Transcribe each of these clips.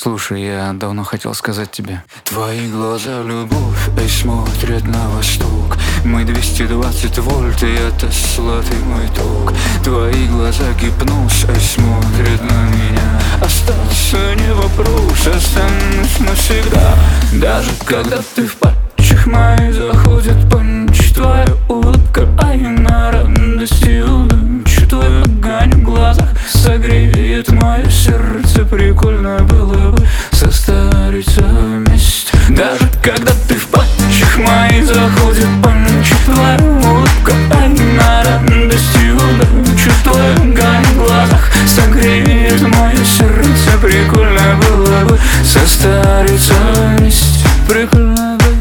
Слушай, я давно хотел сказать тебе. Твои глаза любовь, и смотрят на восток. Мы 220 вольт, и это сладкий мой ток. Твои глаза гипноз, и смотрят на меня. Остаться не вопрос, останусь навсегда. Даже когда ты в патчах моих заходит панч. Твоя улыбка, на радости удачи. Твой огонь в глазах согреет мое сердце. Прикольно было бы состариться вместе. Даже когда ты в патчах моих заходит панч. Твоя улыбка, на радости удачи. Твой огонь в глазах согреет мое сердце. Прикольно было бы состариться вместе. Прикольно было.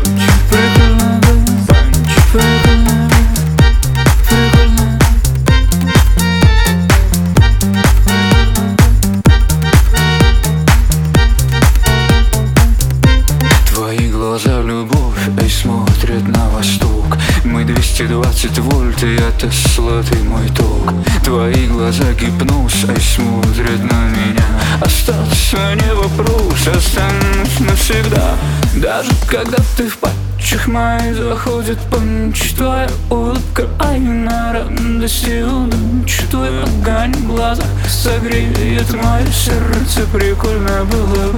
Глаза любовь, и смотрят на восток. Мы 220 вольт, и это сладкий мой ток. Твои глаза гипноз, и смотрят на меня. Остаться не вопрос, останусь навсегда. Даже когда ты в патчах моих заходит панч. Твоя улыбка, на радости удачи. Твой огонь в глазах согреет мое сердце. Прикольно было бы.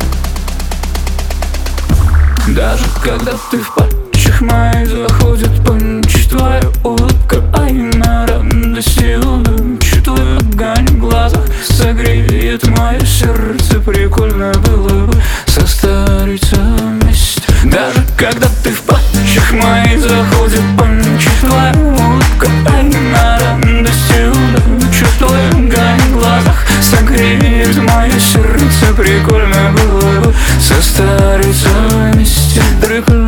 Даже когда ты в патчах моих заходит панч. Твоя улыбка, на радости удачи. Твой огонь в глазах согреет мое сердце. Прикольно было бы состариться вместе. Даже когда ты в патчах моих заходит панч. Твоя улыбка, на радости удачи. Твой огонь в глазах согреет мое сердце. Прикольно было бы состариться вместе.